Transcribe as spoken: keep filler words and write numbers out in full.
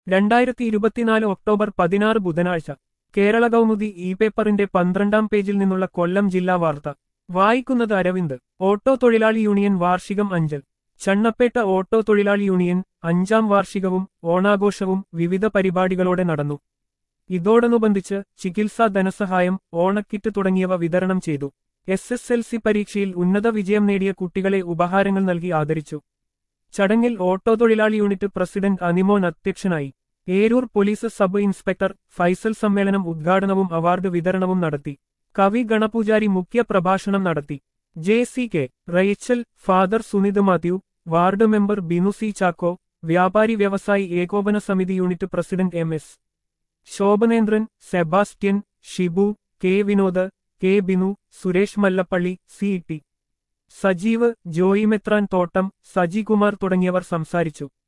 രണ്ടായിരത്തി ഇരുപത്തിനാല് ഒക്ടോബർ പതിനാറ് ബുധനാഴ്ച കേരള കൗമുദി ഇ പേപ്പറിന്റെ പന്ത്രണ്ടാം പേജിൽ നിന്നുള്ള കൊല്ലം ജില്ലാ വാർത്ത വായിക്കുന്നത് അരവിന്ദ്. ഓട്ടോ തൊഴിലാളി യൂണിയൻ വാർഷികം അഞ്ചൽ. ചണ്ണപ്പേട്ട ഓട്ടോ തൊഴിലാളി യൂണിയൻ അഞ്ചാം വാർഷികവും ഓണാഘോഷവും വിവിധ പരിപാടികളോടെ നടന്നു. ഇതോടനുബന്ധിച്ച് ചികിത്സാ ധനസഹായം, ഓണക്കിറ്റ് തുടങ്ങിയവ വിതരണം ചെയ്തു. എസ് എസ് എൽ സി പരീക്ഷയിൽ ഉന്നത വിജയം നേടിയ കുട്ടികളെ ഉപഹാരങ്ങൾ നൽകി ആദരിച്ചു. ചടങ്ങിൽ ഓട്ടോ തൊഴിലാളി യൂണിറ്റ് പ്രസിഡന്റ് അനിമോൻ അധ്യക്ഷനായി. Eroor police sub inspector Faisal സമ്മേളനം ഉദ്ഘാടനവും അവാർഡ് വിതരണവും നടത്തി. കവി ഗണപൂജാരി മുഖ്യ പ്രഭാഷണം നടത്തി. J C K Rachel, father Sunith Mathew, ward member Binu C Chacko, വ്യാപാരി വ്യവസായി ഏകോപന സമിതി unit president M S Shobhanendran, Sebastian, Shibu, K Vinod, K Binu, Suresh Mallappally, C T Sajeev, Joy മെത്രാൻ തോട്ടം, സജികുമാർ തുടങ്ങിയവർ സംസാരിച്ചു.